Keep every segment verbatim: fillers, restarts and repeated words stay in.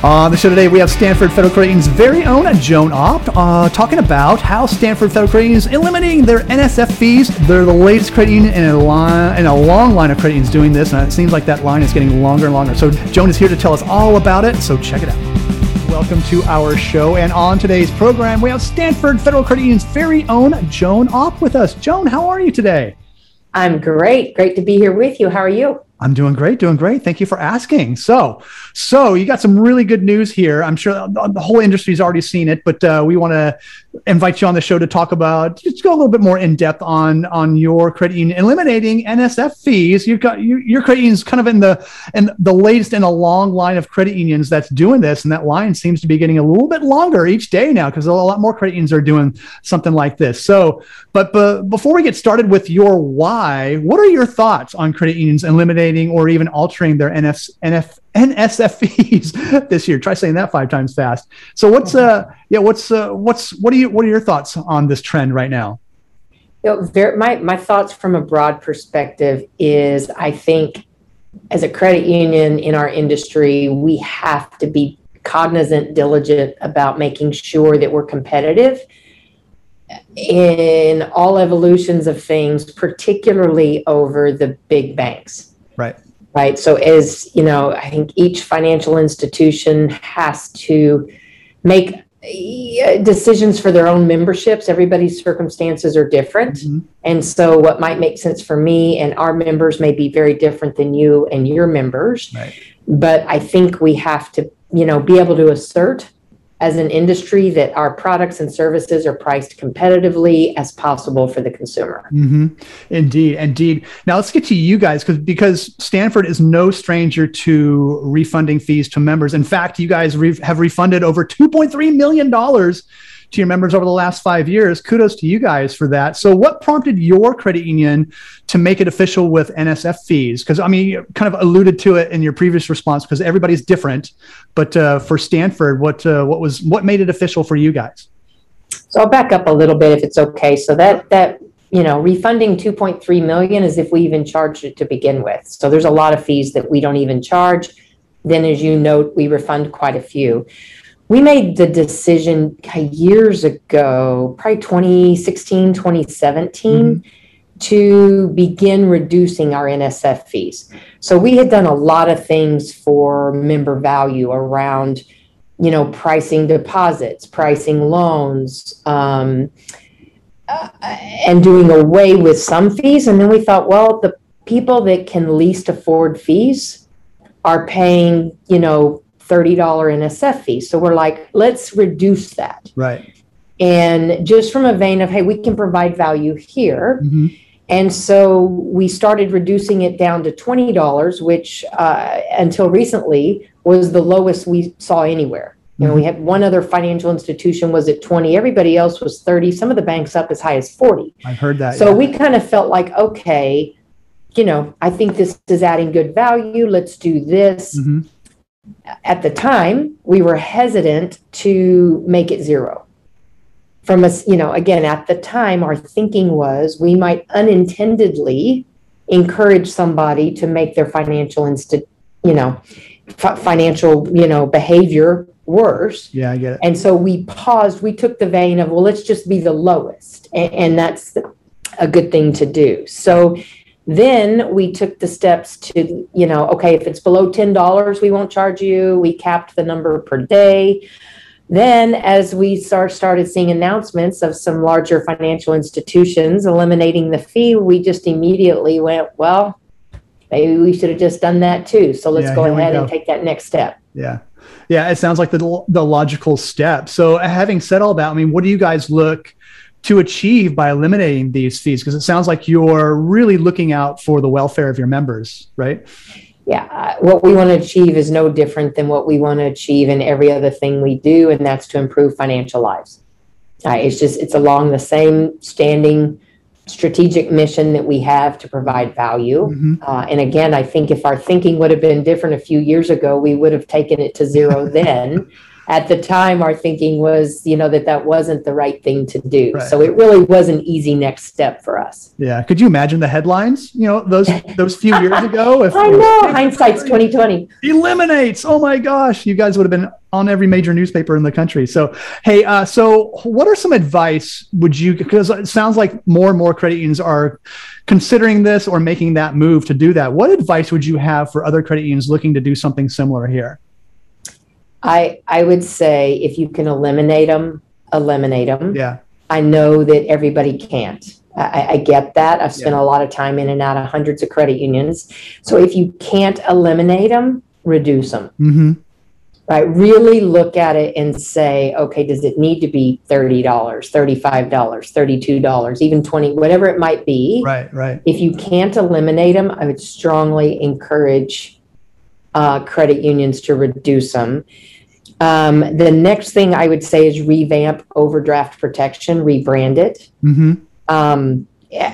On the show today, we have Stanford Federal Credit Union's very own Joan Opt uh, talking about how Stanford Federal Credit Union is eliminating their N S F fees. They're the latest credit union in a, line, in a long line of credit unions doing this, and it seems like that line is getting longer and longer. So Joan is here to tell us all about it, so check it out. Welcome to our show, and on today's program, we have Stanford Federal Credit Union's very own Joan Opt with us. Joan, how are you today? I'm great. Great to be here with you. How are you? I'm doing great, doing great. Thank you for asking. So, so you got some really good news here. I'm sure the whole industry's already seen it, but uh, we want to invite you on the show to talk about, just go a little bit more in depth on on your credit union eliminating N S F fees. You've got you, your credit union is kind of in the in the latest in a long line of credit unions that's doing this, and that line seems to be getting a little bit longer each day now because a lot more credit unions are doing something like this. So, but, but before we get started with your why, what are your thoughts on credit unions eliminating or even altering their N F, N F, N S F fees this year? Try saying that five times fast. So what's uh yeah what's uh, what's what are you what are your thoughts on this trend right now? You know, there, my my thoughts from a broad perspective is I think as a credit union in our industry, we have to be cognizant, diligent about making sure that we're competitive in all evolutions of things, particularly over the big banks. Right. Right. So as you know, I think each financial institution has to make decisions for their own memberships. Everybody's circumstances are different. Mm-hmm. And so what might make sense for me and our members may be very different than you and your members. Right. But I think we have to, you know, be able to assert as an industry that our products and services are priced competitively as possible for the consumer. Mm-hmm. Indeed, indeed. Now let's get to you guys, because because Stanford is no stranger to refunding fees to members. In fact, you guys re- have refunded over two point three million dollars to your members over the last five years. Kudos to you guys for that. So what prompted your credit union to make it official with N S F fees? Because, I mean, you kind of alluded to it in your previous response because everybody's different. But uh, for Stanford, what uh, what was what made it official for you guys? So I'll back up a little bit if it's okay. So that, that you know, refunding two point three million dollars is if we even charged it to begin with. So there's a lot of fees that we don't even charge. Then, as you note, we refund quite a few. We made the decision years ago, probably twenty sixteen, twenty seventeen, mm-hmm. to begin reducing our N S F fees. So we had done a lot of things for member value around, you know, pricing deposits, pricing loans, um, uh, and doing away with some fees. And then we thought, well, the people that can least afford fees are paying, you know, thirty dollars N S F fee. So we're like, let's reduce that. Right. And just from a vein of, hey, we can provide value here. Mm-hmm. And so we started reducing it down to twenty dollars, which uh, until recently was the lowest we saw anywhere. You know, mm-hmm. we had one other financial institution was at twenty. Everybody else was thirty. Some of the banks up as high as forty. I've heard that. So yeah. we kind of felt like, okay, you know, I think this is adding good value. Let's do this. Mm-hmm. At the time, we were hesitant to make it zero. From us, you know, again, at the time, our thinking was we might unintendedly encourage somebody to make their financial insti- you know, f- financial, you know, behavior worse. Yeah, I get it. And so we paused. We took the vein of, well, let's just be the lowest, and, and that's a good thing to do. So. Then we took the steps to, you know, okay, if it's below ten dollars, we won't charge you. We capped the number per day. Then as we start, started seeing announcements of some larger financial institutions eliminating the fee, we just immediately went, well, maybe we should have just done that too. So let's yeah, go ahead go. and take that next step. Yeah. Yeah, it sounds like the the logical step. So having said all that, I mean, what do you guys look to achieve by eliminating these fees? Because it sounds like you're really looking out for the welfare of your members, right? Yeah, uh, what we want to achieve is no different than what we want to achieve in every other thing we do, and that's to improve financial lives. Uh, it's just, it's along the same standing strategic mission that we have to provide value. Mm-hmm. Uh, and again, I think if our thinking would have been different a few years ago, we would have taken it to zero then. at the time, our thinking was, you know, that that wasn't the right thing to do. Right. So it really was an easy next step for us. Yeah. Could you imagine the headlines, you know, those those few years ago? If I know, hindsight's twenty twenty. Eliminates. Oh my gosh, you guys would have been on every major newspaper in the country. So, hey, uh, so what are some advice would you, because it sounds like more and more credit unions are considering this or making that move to do that. What advice would you have for other credit unions looking to do something similar here? I, I would say if you can eliminate them, eliminate them. Yeah. I know that everybody can't. I, I get that. I've spent Yeah. a lot of time in and out of hundreds of credit unions. So if you can't eliminate them, reduce them. Mm-hmm. Right? Really look at it and say, okay, does it need to be thirty dollars, thirty-five dollars, thirty-two dollars, even twenty dollars, whatever it might be. Right, right. If you can't eliminate them, I would strongly encourage uh, credit unions to reduce them. Um, the next thing I would say is revamp overdraft protection, rebrand it. Mm-hmm. Um,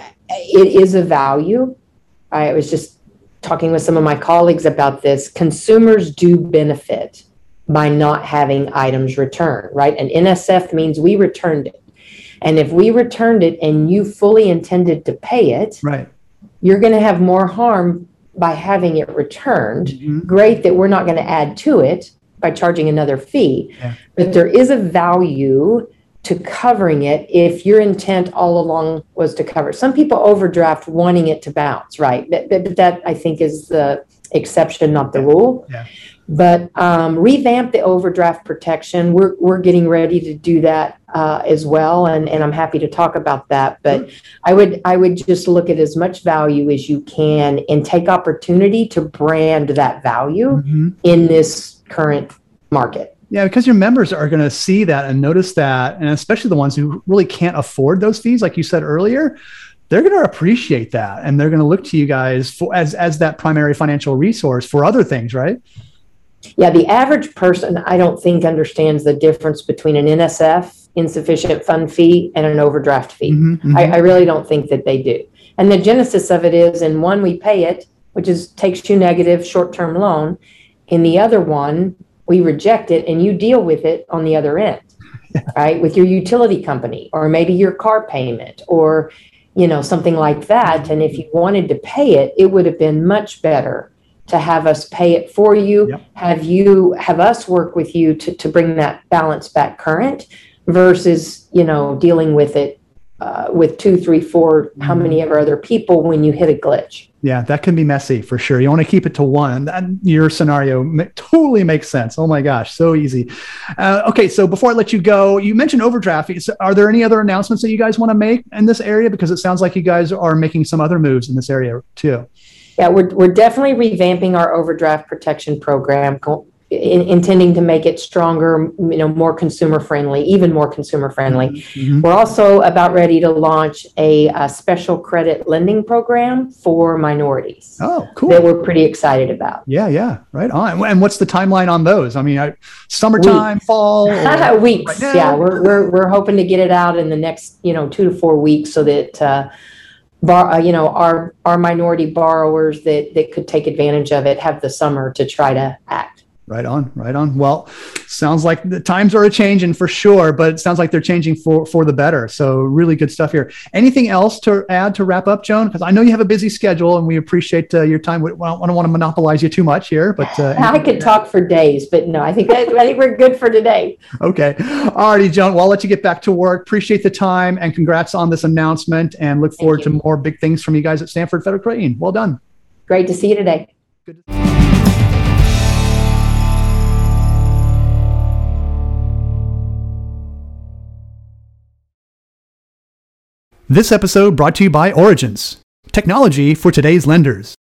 it is a value. I was just talking with some of my colleagues about this. Consumers do benefit by not having items returned, right? An N S F means we returned it. And if we returned it and you fully intended to pay it, Right. you're going to have more harm by having it returned. Mm-hmm. Great that we're not going to add to it by charging another fee. Yeah. But there is a value to covering it if your intent all along was to cover it. Some people overdraft wanting it to bounce, right? But, but that, I think, is the exception, not the rule. Yeah. But um, revamp the overdraft protection. We're we're getting ready to do that uh, as well, and, and I'm happy to talk about that. But I would I would just look at as much value as you can and take opportunity to brand that value Mm-hmm. in this current market. Yeah, because your members are going to see that and notice that, and especially the ones who really can't afford those fees, like you said earlier, they're going to appreciate that, and they're going to look to you guys for as as that primary financial resource for other things, right? Yeah, the average person, I don't think, understands the difference between an N S F, insufficient fund fee, and an overdraft fee. Mm-hmm, mm-hmm. I, I really don't think that they do. And the genesis of it is, in one, we pay it, which is takes you negative short-term loan. In the other one, we reject it and you deal with it on the other end, yeah. Right? With your utility company, or maybe your car payment, or, you know, something like that. And if you wanted to pay it, it would have been much better to have us pay it for you, Yep. have you, have us work with you to, to bring that balance back current versus, you know, dealing with it uh, with two, three, four, mm-hmm. how many ever other people when you hit a glitch. Yeah, that can be messy for sure. You want to keep it to one. That, your scenario ma- totally makes sense. Oh my gosh, so easy. Uh, okay, so before I let you go, you mentioned overdraft. Are there any other announcements that you guys want to make in this area? Because it sounds like you guys are making some other moves in this area too. Yeah, we're we're definitely revamping our overdraft protection program, in, intending to make it stronger, you know, more consumer friendly, even more consumer friendly. Mm-hmm. We're also about ready to launch a, a special credit lending program for minorities. Oh, cool. That we're pretty excited about. Yeah, yeah, right on. And what's the timeline on those? I mean, I, summertime, weeks. fall, or weeks. Right yeah, we're we're we're hoping to get it out in the next, you know, two to four weeks, so that. Uh, Bar, uh, you know, our our minority borrowers that that could take advantage of it have the summer to try to act. Right on, right on. Well, sounds like the times are a changing for sure, but it sounds like they're changing for for the better. So really good stuff here. Anything else to add to wrap up, Joan? Because I know you have a busy schedule, and we appreciate uh, your time. We don't, I don't want to monopolize you too much here, but uh, I could talk for days, but no, I think that, I think we're good for today. Okay, all righty, Joan. Well, I'll let you get back to work. Appreciate the time, and congrats on this announcement. And look forward to more big things from you guys at Stanford Federal Credit Union. Well done. Great to see you today. Good. This episode brought to you by Origins, technology for today's lenders.